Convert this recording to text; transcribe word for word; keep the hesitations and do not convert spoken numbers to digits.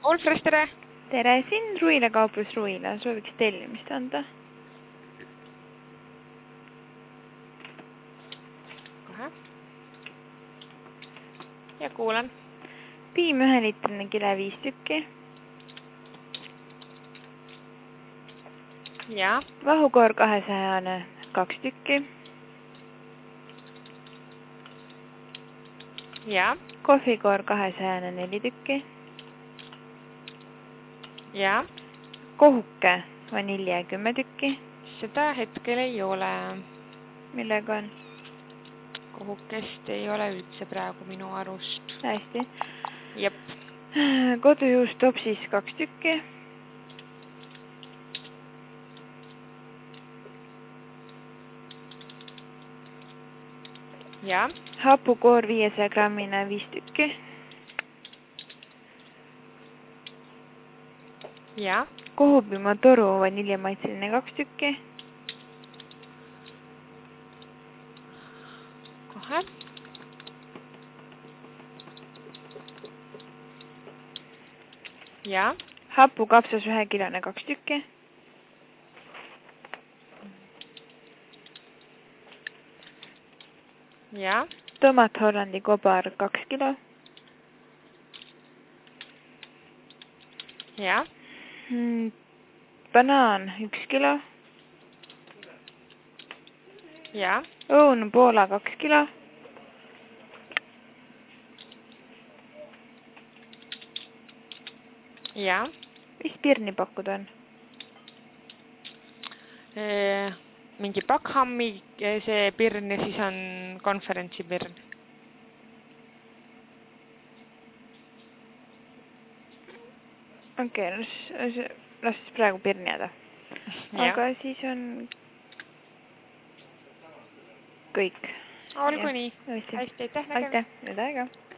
Olfres, tere! Tere, siin Ruila kauplus Ruila. Sooviks tellimist anda? Kohe. Ja kuulan. Piim ühe liitrine kile viis tükki. Ja. Vahukoor kahesajane kaks tükki. Ja. Kohvikoor kahesajane neli tükki. Ja. Kohuke vanilje kümme tükki. Seda hetkel ei ole. Millega on? Kohukest ei ole üldse praegu minu arust. Hästi. Jep. Kodujuust topsis kaks tükki. Ja. Hapukoor viiesaja grammine viis tükki. Ja. Kohupiima toru vaniljemaitseline kaks tükki. Kohe. Ja. Hapukapsas ühe kilone kaks tükki. Ja. Tomat Hollandi kobar kaks kilo. Ja. Mm, banaan üks kilo. Ja. Õun Poola kaks kilo. Ja. Mis pirni pakkuda on? E, mingi Pakhammi see pirn ja siis on konferentsi pirn. Okei, okay, las siis praegu pirni jääda. Aga ja. Siis on kõik. Olgu ja. Nii. Hästi, aitäh nägemist. Aitäh, nüüd aega.